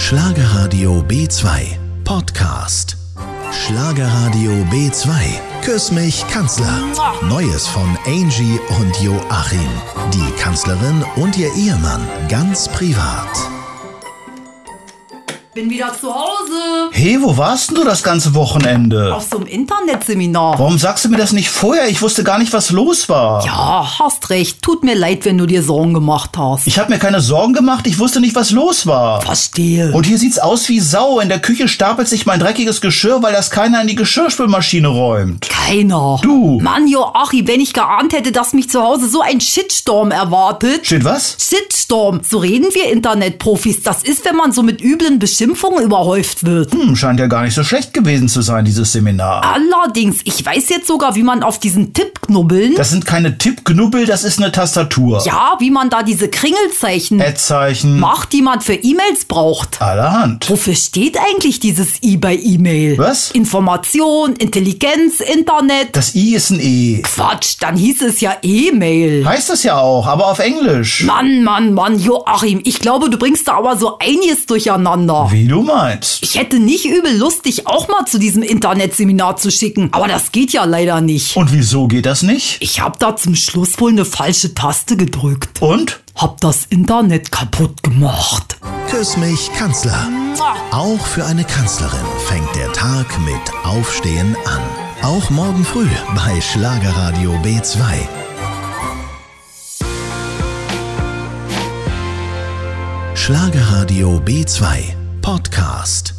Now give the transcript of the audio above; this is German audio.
Schlagerradio B2 Podcast. Schlagerradio B2 Küss mich, Kanzler. Neues von Angie und Joachim. Die Kanzlerin und ihr Ehemann ganz privat. Bin wieder zu Hause. Hey, wo warst denn du das ganze Wochenende? Auf so einem Internetseminar. Warum sagst du mir das nicht vorher? Ich wusste gar nicht, was los war. Ja, hast recht. Tut mir leid, wenn du dir Sorgen gemacht hast. Ich habe mir keine Sorgen gemacht, ich wusste nicht, was los war. Verstehe. Und hier sieht's aus wie Sau. In der Küche stapelt sich mein dreckiges Geschirr, weil das keiner in die Geschirrspülmaschine räumt. Keiner. Du. Mann, Joachim, wenn ich geahnt hätte, dass mich zu Hause so ein Shitstorm erwartet. Shit, was? Shitstorm. So reden wir Internetprofis. Das ist, wenn man so mit üblen Beschimpfungen überhäuft wird. Scheint ja gar nicht so schlecht gewesen zu sein, dieses Seminar. Allerdings, ich weiß jetzt sogar, wie man auf diesen Tippknubbeln... Das sind keine Tippknubbel, das ist eine Tastatur. Ja, wie man da diese Kringelzeichen Ad-Zeichen. macht, die man für E-Mails braucht. Allerhand. Wofür steht eigentlich dieses I bei E-Mail? Was? Information, Intelligenz, Internet. Das I ist ein E. Quatsch, dann hieß es ja E-Mail. Heißt das ja auch, aber auf Englisch. Mann, Joachim, ich glaube, du bringst da aber so einiges durcheinander. Wie du meinst. Ich hätte nicht übel Lust, dich auch mal zu diesem Internetseminar zu schicken, aber das geht ja leider nicht. Und wieso geht das nicht? Ich hab da zum Schluss wohl eine falsche Taste gedrückt. Und? Hab das Internet kaputt gemacht. Küss mich, Kanzler. Auch für eine Kanzlerin fängt der Tag mit Aufstehen an. Auch morgen früh bei Schlagerradio B2. Schlagerradio B2 Podcast.